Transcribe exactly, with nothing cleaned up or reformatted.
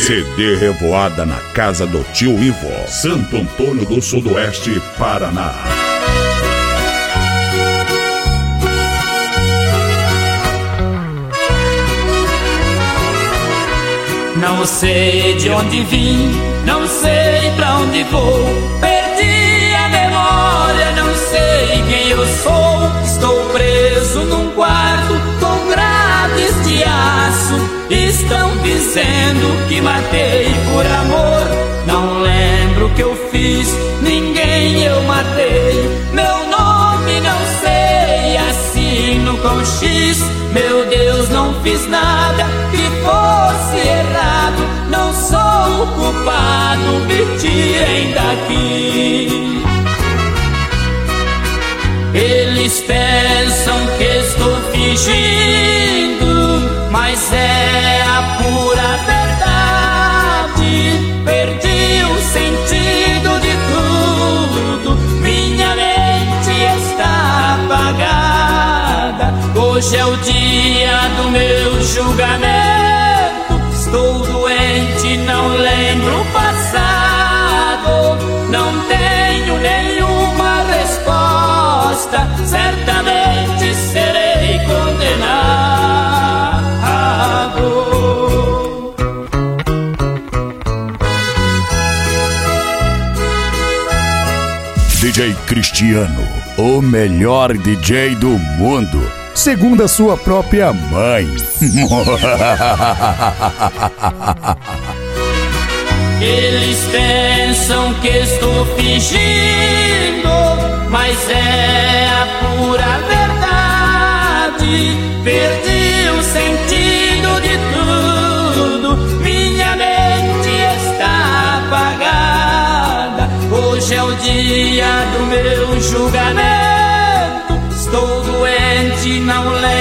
C D Revoada na casa do tio Ivo, Santo Antônio do Sudoeste, Paraná. Não sei de onde vim, não sei pra onde vou, perdi a memória, não sei quem eu sou. Estou preso num quarto com grades de aço, estão dizendo que matei por amor. Não lembro o que eu fiz, ninguém eu matei, meu nome não sei, assino com X. Meu Deus, não fiz nada que fosse errado, não sou o culpado, me tirem daqui. Eles pensam que estou fingindo, mas é a pura verdade. Perdi o sentido de tudo, minha mente está apagada. Hoje é o dia do meu julgamento, estou doente, não lembro o passado, não tenho nenhuma resposta, certamente serei condenado. D J Cristiano, o melhor D J do mundo, segundo a sua própria mãe. Eles pensam que estou fingindo, mas é a pura verdade. Perdi o sentido de tudo, minha mente está apagada. Hoje é o dia do meu julgamento, estou doente, não lembro